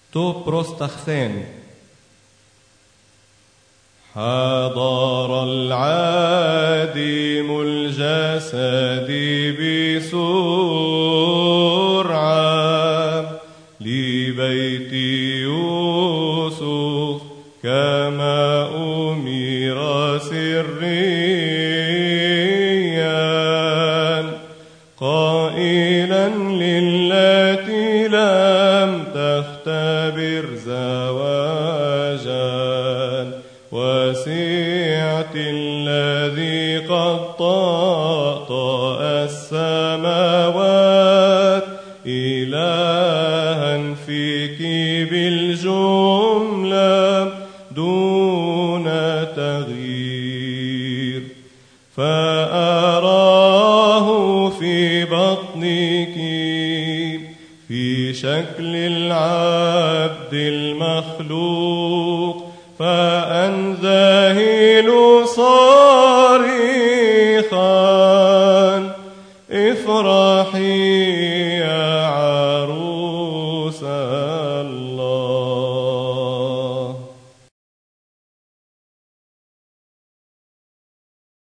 تو بروستخثين. حضر العادم الجسد بسرعة لبيت يوسف كما أمر سريا قائلا للتي لم تختبر زواجا وسعت الذي قد طأطأ السماوات إلها فيك بالجملة دون تغيير فأراه في بطنك في شكل العبد المخلوق فأنذهل صارخا افرحي